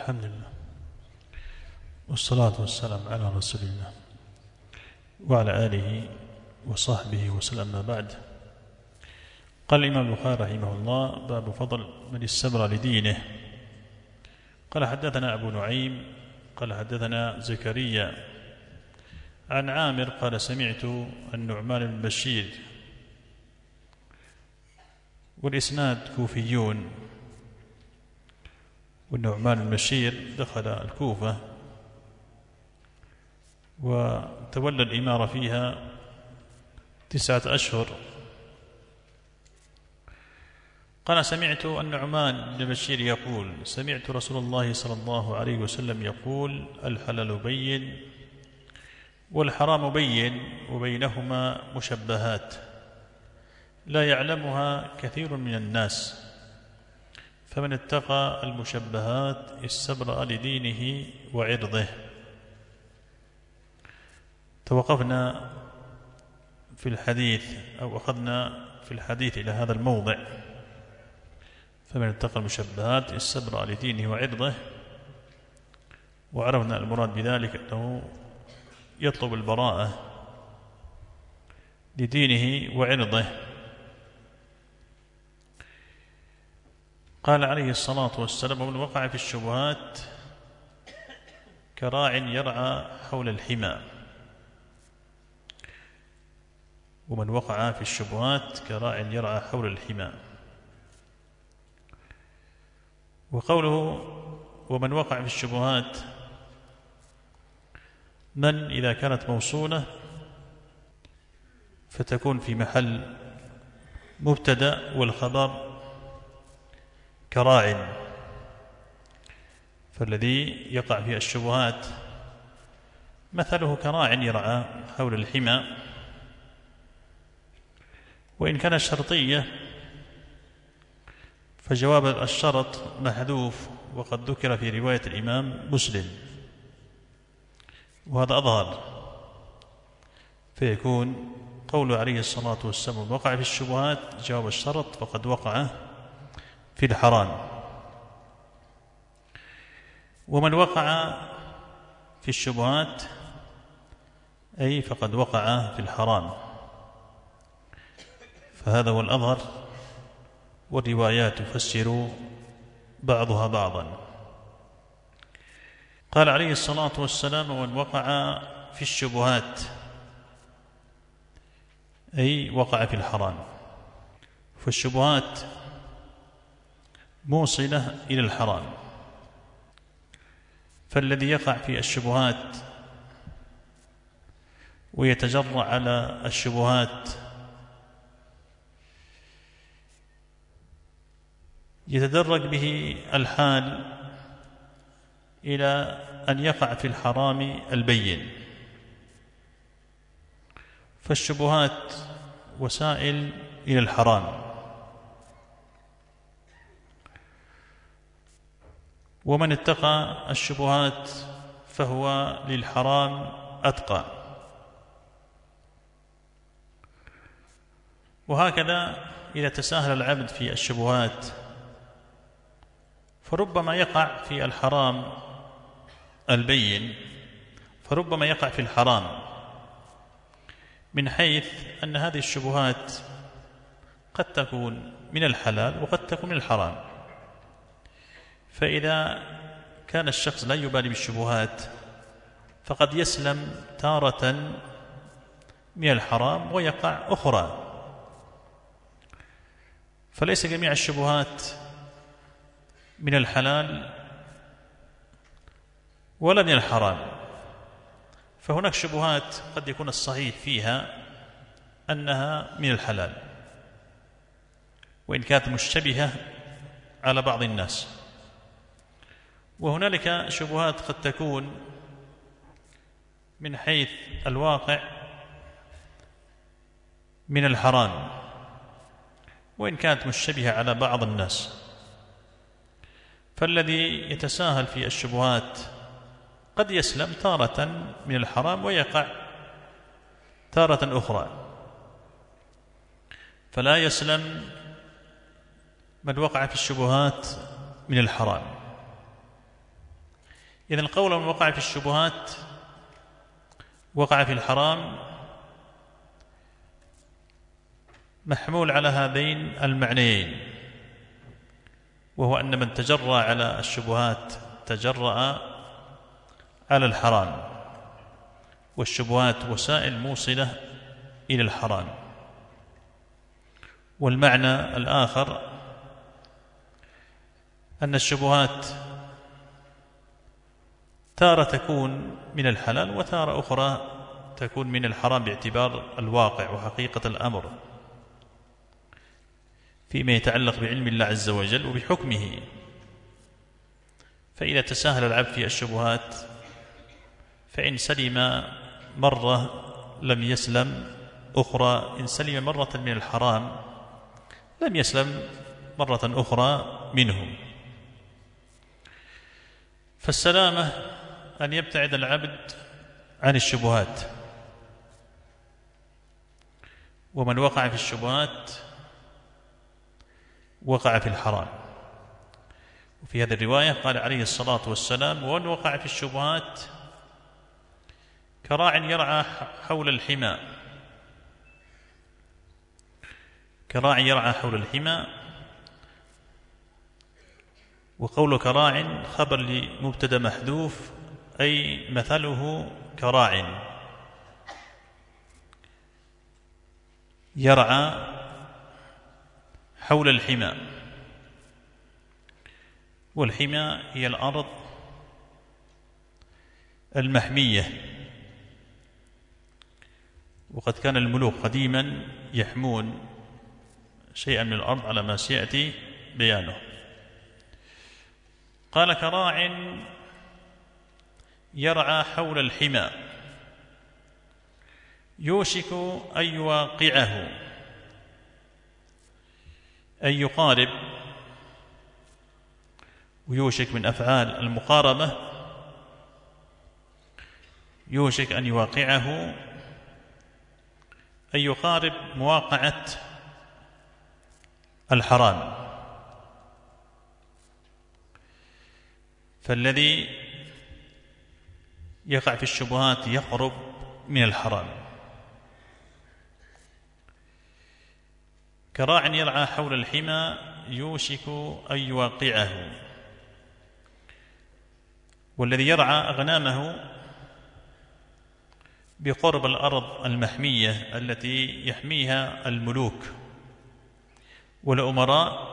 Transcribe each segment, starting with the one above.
الحمد لله والصلاة والسلام على رسول الله وعلى آله وصحبه وسلم. ما بعد، قال الإمام البخاري رحمه الله: باب فضل من استبرى لدينه. قال: حدثنا أبو نعيم قال حدثنا زكريا عن عامر قال: سمعت النعمان بن بشير، والإسناد كوفيون، والنعمان بن بشير دخل الكوفة وتولى الإمارة فيها 9 أشهر. قال: سمعت النعمان بن بشير يقول: سمعت رسول الله صلى الله عليه وسلم يقول: الحلال بين والحرام بين وبينهما مشبهات لا يعلمها كثير من الناس، فمن اتقى المشبهات استبرأ لدينه وعرضه. توقفنا في الحديث أو أخذنا في الحديث إلى هذا الموضع: فمن اتقى المشبهات استبرأ لدينه وعرضه، وعرفنا المراد بذلك أنه يطلب البراءة لدينه وعرضه. قال عليه الصلاة والسلام: ومن وقع في الشبهات كراع يرعى حول الحمى. ومن وقع في الشبهات كراع يرعى حول الحمى. وقوله ومن وقع في الشبهات، من إذا كانت موصولة فتكون في محل مبتدأ، والخبر كراع، فالذي يقع في الشبهات مثله كراع يرعى حول الحمى. وإن كانت شرطية فجواب الشرط محذوف، وقد ذكر في رواية الإمام مسلم، وهذا أظهر، فيكون قوله عليه الصلاة والسلام: وقع في الشبهات جواب الشرط، فقد وقع في الحرام. ومن وقع في الشبهات أي فقد وقع في الحرام، فهذا هو الأظهر، والروايات تفسر بعضها بعضا. قال عليه الصلاة والسلام: ومن وقع في الشبهات أي وقع في الحرام. فالشبهات موصلة إلى الحرام، فالذي يقع في الشبهات ويتجرأ على الشبهات يتدرج به الحال إلى أن يقع في الحرام البين. فالشبهات وسائل إلى الحرام، ومن اتقى الشبهات فهو للحرام أتقى. وهكذا إذا تساهل العبد في الشبهات فربما يقع في الحرام البين، فربما يقع في الحرام، من حيث أن هذه الشبهات قد تكون من الحلال وقد تكون من الحرام. فإذا كان الشخص لا يبالي بالشبهات فقد يسلم تارة من الحرام ويقع أخرى. فليس جميع الشبهات من الحلال ولا من الحرام، فهناك شبهات قد يكون الصحيح فيها أنها من الحلال وإن كانت مشتبهة على بعض الناس، وهنالك شبهات قد تكون من حيث الواقع من الحرام وإن كانت مشتبهة على بعض الناس. فالذي يتساهل في الشبهات قد يسلم تارة من الحرام ويقع تارة أخرى، فلا يسلم من وقع في الشبهات من الحرام. إذن القول من وقع في الشبهات وقع في الحرام محمول على هذين المعنيين، وهو أن من تجرأ على الشبهات تجرأ على الحرام، والشبهات وسائل موصلة إلى الحرام. والمعنى الآخر أن الشبهات تارة تكون من الحلال وتارة أخرى تكون من الحرام باعتبار الواقع وحقيقة الأمر فيما يتعلق بعلم الله عز وجل وبحكمه. فإذا تساهل العبد في الشبهات فإن سلم مرة لم يسلم أخرى، إن سلم مرة من الحرام لم يسلم مرة أخرى منه. فالسلامة أن يبتعد العبد عن الشبهات، ومن وقع في الشبهات وقع في الحرام. وفي هذه الرواية قال عليه الصلاة والسلام: ومن وقع في الشبهات كراع يرعى حول الحمى. كراع يرعى حول الحمى، وقول كراع خبر لمبتدا محذوف، أي مثله كراع يرعى حول الحمى. والحمى هي الأرض المحمية، وقد كان الملوك قديما يحمون شيئا من الأرض على ما سيأتي بيانه. قال: كراع يرعى حول الحمى يوشك أن يواقعه، أن يقارب، ويوشك من أفعال المقاربة، يوشك أن يواقعه أن يقارب مواقعة الحرام. فالذي يقع في الشبهات يقرب من الحرام. كراع يرعى حول الحمى يوشك أن يواقعه. والذي يرعى أغنامه بقرب الأرض المحمية التي يحميها الملوك والأمراء،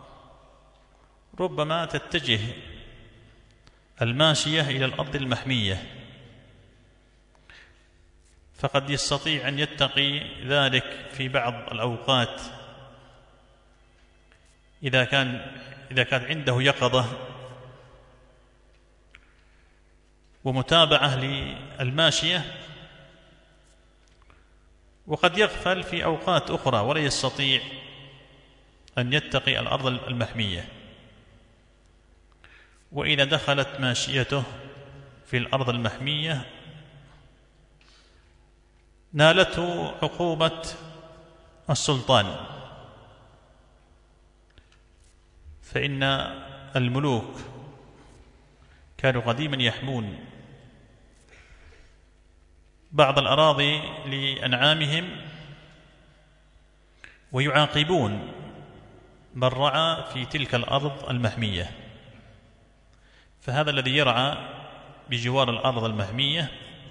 ربما تتجه الماشية إلى الأرض المحمية، فقد يستطيع أن يتقي ذلك في بعض الأوقات إذا كانت عنده يقظة ومتابعة للماشية، وقد يغفل في أوقات أخرى ولا يستطيع أن يتقي الأرض المحمية. وإذا دخلت ماشيته في الأرض المحمية نالته عقوبة السلطان، فإن الملوك كانوا قديما يحمون بعض الأراضي لأنعامهم ويعاقبون من رعى في تلك الأرض المحمية. فهذا الذي يرعى بجوار الأرض المحمية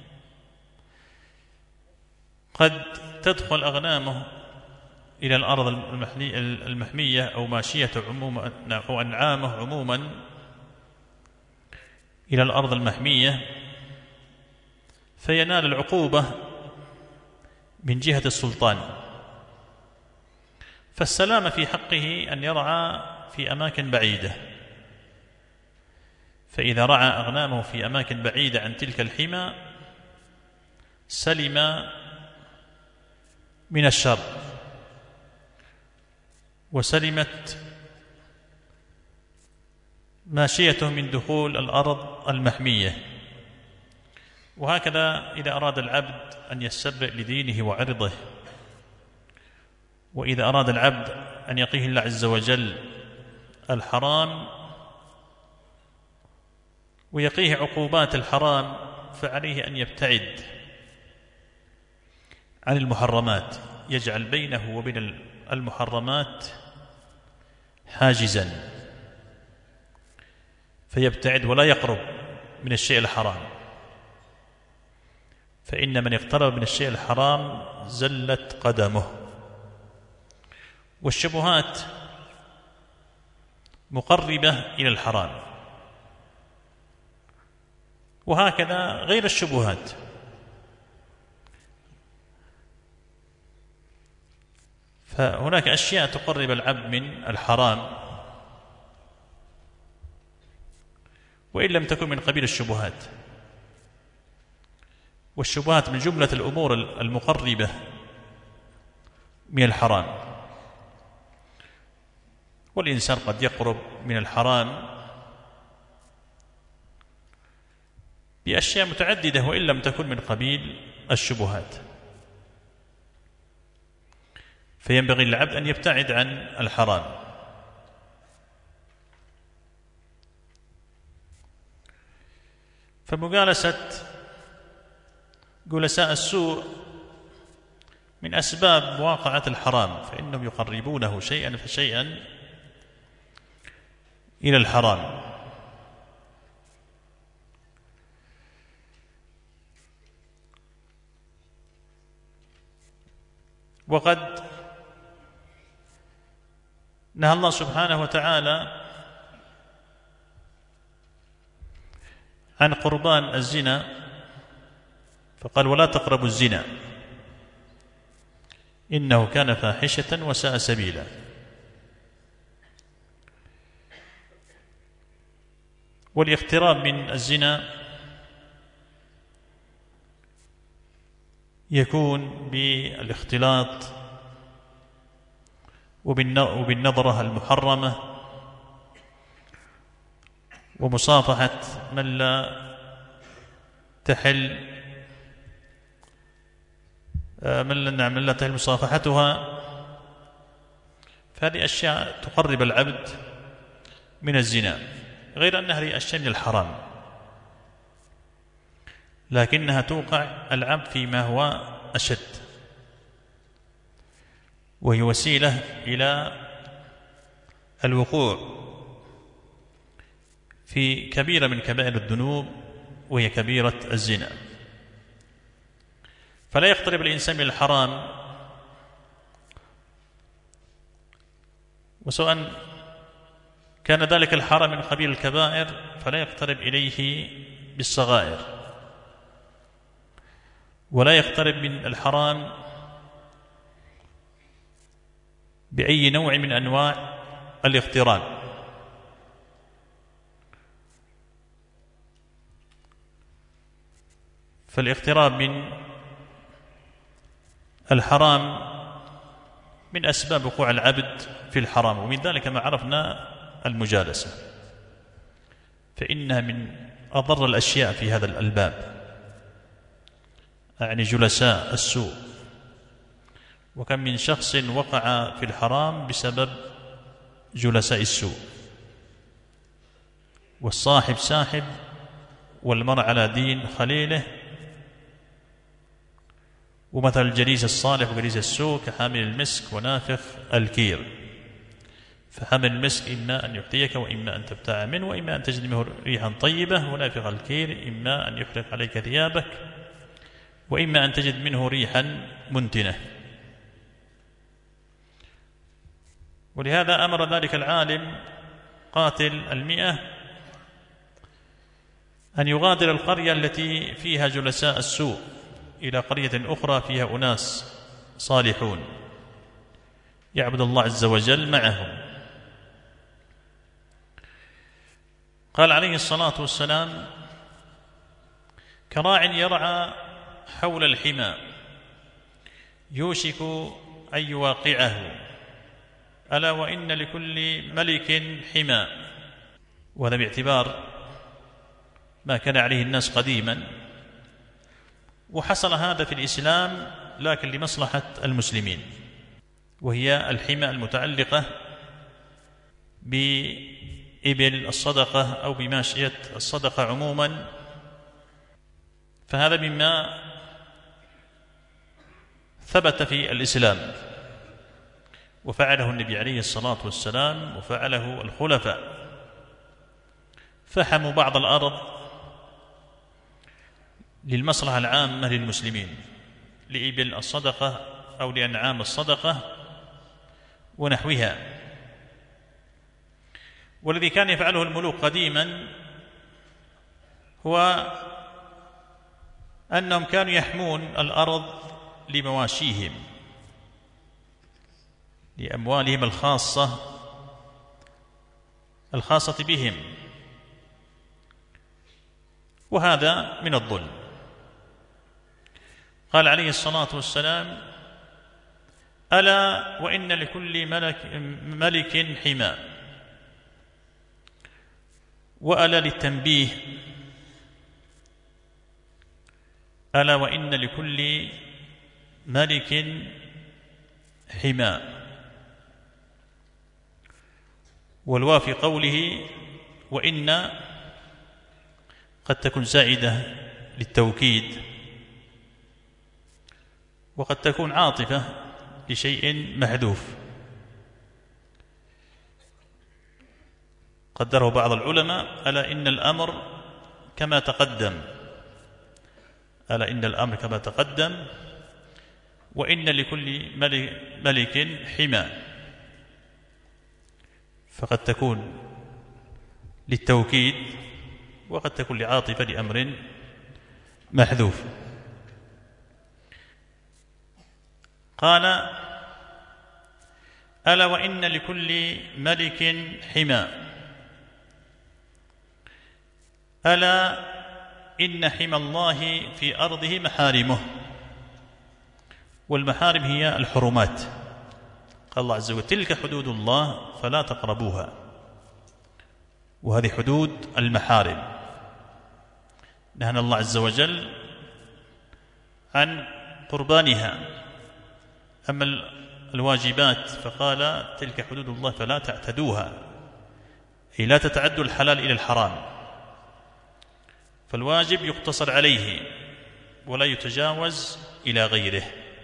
قد تدخل أغنامه إلى الأرض المحمية أو ماشيته عموما أو أنعامه عموما إلى الأرض المحمية، فينال العقوبة من جهة السلطان. فالسلام في حقه أن يرعى في أماكن بعيدة، فإذا رعى أغنامه في أماكن بعيدة عن تلك الحمى سلم من الشر، وسلمت ماشيته من دخول الأرض المحمية. وهكذا إذا أراد العبد أن يستبرئ لدينه وعرضه، وإذا أراد العبد أن يقيه الله عز وجل الحرام ويقيه عقوبات الحرام فعليه أن يبتعد عن المحرمات، يجعل بينه وبين المحرمات حاجزا فيبتعد ولا يقرب من الشيء الحرام، فإن من اقترب من الشيء الحرام زلت قدمه. والشبهات مقربة إلى الحرام، وهكذا غير الشبهات. فهناك أشياء تقرب العبد من الحرام وإن لم تكن من قبيل الشبهات، والشبهات من جملة الأمور المقربة من الحرام. والإنسان قد يقرب من الحرام بأشياء متعددة وإن لم تكن من قبيل الشبهات، فينبغي للعبد أن يبتعد عن الحرام. فمجالسة جلساء السوء من أسباب مواقعة الحرام، فإنهم يقربونه شيئا فشيئا إلى الحرام. وقد نهى الله سبحانه وتعالى عن قربان الزنا فقال: ولا تقربوا الزنا إنه كان فاحشة وساء سبيلا. والاقتراب من الزنا يكون بالاختلاط وبالنظرة المحرمة ومصافحة من لا تحل مصافحتها، فهذه أشياء تقرب العبد من الزنا، غير أنها هذه أشياء من الحرام، لكنها توقع العبد فيما هو أشد، وهي وسيلة إلى الوقوع في كبيرة من كبائر الذنوب وهي كبيرة الزنا. فلا يقترب الإنسان من الحرام، وسواء كان ذلك الحرام من قبيل الكبائر فلا يقترب إليه بالصغائر، ولا يقترب من الحرام بأي نوع من أنواع الاقتراب. فالاقتراب من الحرام من أسباب وقوع العبد في الحرام، ومن ذلك ما عرفنا المجالسة، فإنها من أضر الأشياء في هذا الباب، يعني جلساء السوء. وكم من شخص وقع في الحرام بسبب جلساء السوء. والصاحب ساحب والمرء على دين خليله، ومثل الجليس الصالح وجليس السوء كحامل المسك ونافخ الكير، فحامل المسك إما أن يحتيك وإما أن تبتاع منه وإما أن تجد منه ريحا طيبة، ونافخ الكير إما أن يحرق عليك ثيابك وإما أن تجد منه ريحا منتنة. ولهذا أمر ذلك العالم قاتل 100 أن يغادر القرية التي فيها جلساء السوء إلى قرية أخرى فيها أناس صالحون يعبد الله عز وجل معهم. قال عليه الصلاة والسلام: كراع يرعى حول الحمى يوشك أن يواقعه، ألا وإن لكل ملك حمى. وهذا باعتبار ما كان عليه الناس قديما، وحصل هذا في الإسلام لكن لمصلحة المسلمين، وهي الحمى المتعلقة إبل الصدقة أو بماشية الصدقة عموما، فهذا مما ثبت في الإسلام وفعله النبي عليه الصلاة والسلام وفعله الخلفاء، فحموا بعض الأرض للمصلحة العامة للمسلمين، لإبل الصدقة أو لأنعام الصدقة ونحوها. والذي كان يفعله الملوك قديما هو أنهم كانوا يحمون الأرض لمواشيهم، لأموالهم الخاصة بهم، وهذا من الظلم. قال عليه الصلاة والسلام: ألا وإن لكل ملك حمى. وألا للتنبيه: ألا وإن لكل ملك حمى. والواو في قوله وإن قد تكون زائدة للتوكيد، وقد تكون عاطفة لشيء محذوف، قدره بعض العلماء: ألا إن الأمر كما تقدم، ألا إن الأمر كما تقدم، وإن لكل ملك حمى. فقد تكون للتوكيد وقد تكون لعاطفة لأمر محذوف. قال: ألا وإن لكل ملك حمى. ألا إن حمى الله في أرضه محارمه. والمحارم هي الحرمات. قال الله عز وجل: تلك حدود الله فلا تقربوها. وهذه حدود المحارم، نهى الله عز وجل عن قربانها. أما الواجبات فقال: تلك حدود الله فلا تعتدوها، أي لا تتعدوا الحلال إلى الحرام. فالواجب يقتصر عليه ولا يتجاوز إلى غيره،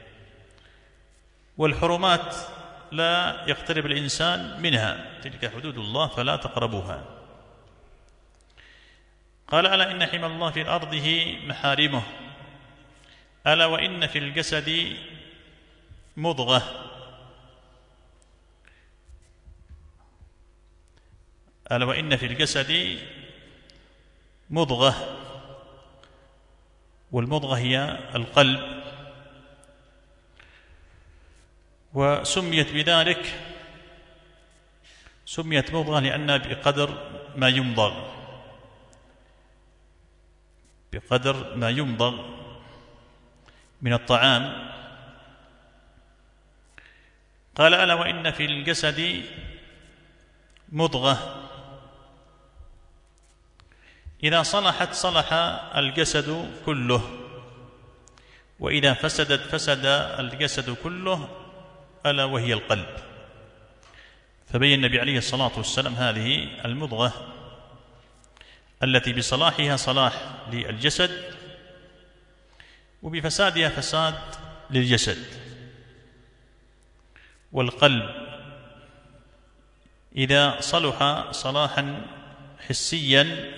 والحرمات لا يقترب الإنسان منها، تلك حدود الله فلا تقربوها. قال: ألا إن حمى الله في أرضه محارمه. ألا وإن في الجسد مضغة. ألا وإن في الجسد مضغة. والمضغة هي القلب، وسميت بذلك، سميت مضغة لأنها بقدر ما يمضغ، بقدر ما يمضغ من الطعام. قال: ألا وإن في الجسد مضغة إذا صلحت صلح الجسد كله، وإذا فسدت فسد الجسد كله، ألا وهي القلب. فبين النبي عليه الصلاة والسلام هذه المضغة التي بصلاحها صلاح للجسد، وبفسادها فساد للجسد. والقلب إذا صلح صلاحا حسيا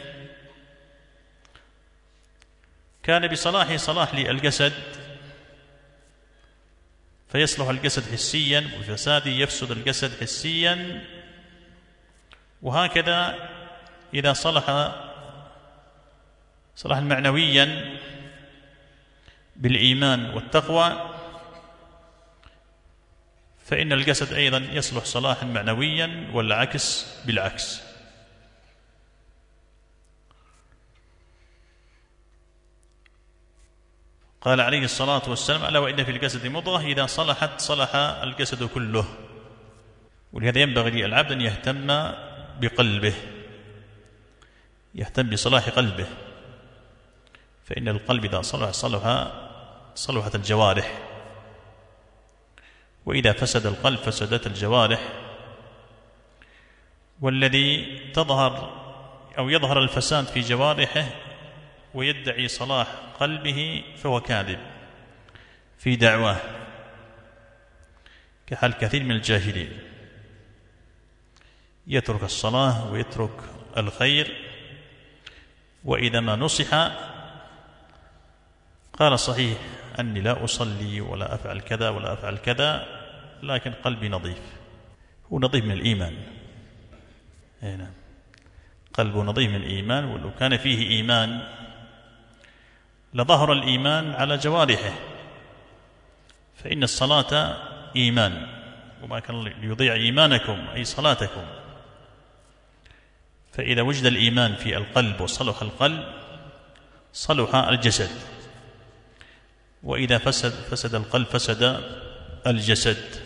كان بصلاحه صلاح للجسد، فيصلح الجسد حسيا، وبفساده يفسد الجسد حسيا. وهكذا إذا صلح صلاحا معنويا بالإيمان والتقوى، فإن الجسد أيضا يصلح صلاحا معنويا، والعكس بالعكس. قال عليه الصلاة والسلام: ألا وإن في الجسد مضغة إذا صلحت صلح الجسد كله. ولهذا ينبغي للعبد أن يهتم بقلبه، يهتم بصلاح قلبه، فإن القلب إذا صلحت الجوارح، وإذا فسد القلب فسدت الجوارح. والذي تظهر أو يظهر الفساد في جوارحه ويدعي صلاح قلبه فهو كاذب في دعواه، كحال كثير من الجاهلين، يترك الصلاة ويترك الخير، وإذا ما نصح قال صحيح أني لا أصلي ولا أفعل كذا ولا أفعل كذا، لكن قلبي نظيف. هو نظيف من الإيمان، هنا قلبه نظيف من الإيمان، ولو كان فيه إيمان لظهر الإيمان على جوارحه، فإن الصلاة إيمان، وما كان ليضيع إيمانكم أي صلاتكم. فإذا وجد الإيمان في القلب وصلح القلب صلح الجسد، وإذا فسد القلب فسد الجسد.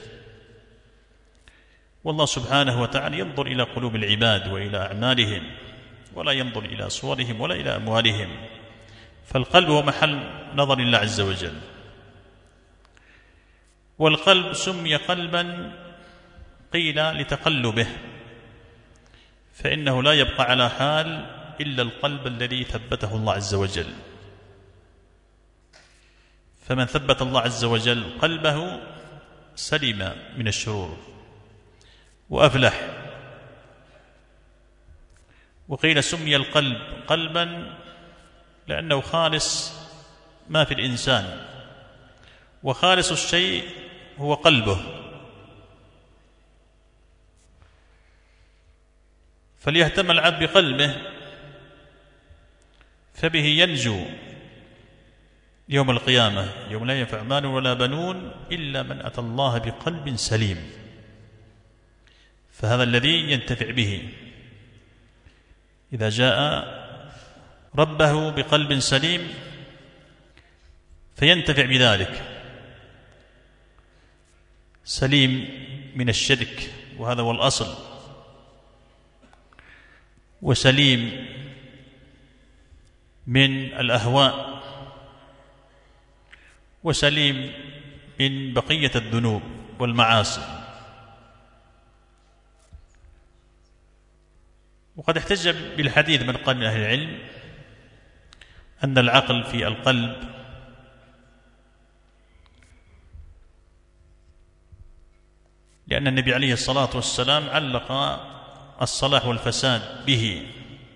والله سبحانه وتعالى ينظر إلى قلوب العباد وإلى أعمالهم، ولا ينظر إلى صورهم ولا إلى أموالهم، فالقلب هو محل نظر الله عز وجل. والقلب سمي قلبا قيل لتقلبه، فإنه لا يبقى على حال إلا القلب الذي ثبته الله عز وجل. فمن ثبت الله عز وجل قلبه سلم من الشرور وأفلح. وقيل سمي القلب قلبا لأنه خالص ما في الإنسان، وخالص الشيء هو قلبه. فليهتم العبد بقلبه، فبه ينجو يوم القيامة، يوم لا ينفع مال ولا بنون إلا من أتى الله بقلب سليم. فهذا الذي ينتفع به إذا جاء ربه بقلب سليم فينتفع بذلك، سليم من الشرك، وهذا هو الأصل، وسليم من الأهواء، وسليم من بقية الذنوب والمعاصي. وقد احتج بالحديث من قال من أهل العلم أن العقل في القلب لأن النبي عليه الصلاة والسلام علق الصلاح والفساد به،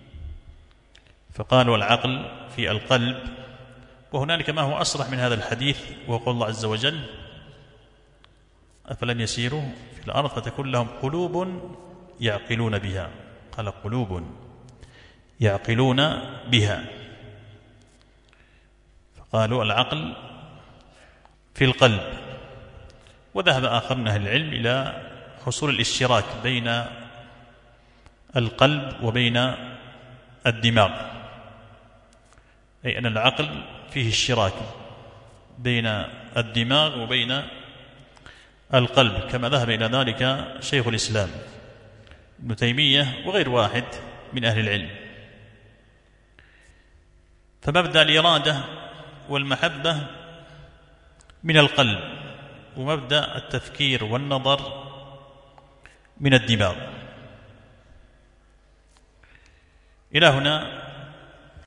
فقال والعقل في القلب. وهنالك ما هو أصرح من هذا الحديث، وهو قول الله عز وجل أفلم يسيروا في الأرض فتكون لهم قلوب يعقلون بها، قال قلوب يعقلون بها، فقالوا العقل في القلب. وذهب آخر من أهل العلم إلى حصول الاشتراك بين القلب وبين الدماغ، أي أن العقل فيه اشتراك بين الدماغ وبين القلب، كما ذهب إلى ذلك شيخ الإسلام ابن تيمية وغير واحد من أهل العلم. فمبدأ الإرادة والمحبة من القلب، ومبدأ التفكير والنظر من الدماغ. إلى هنا